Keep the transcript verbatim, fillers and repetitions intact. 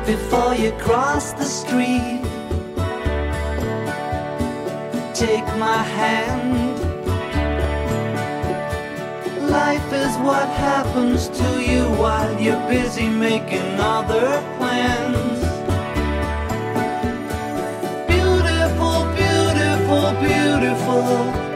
before you cross the street. Take my hand. Life is what happens to you while you're busy making other plans. Beautiful, beautiful, beautiful.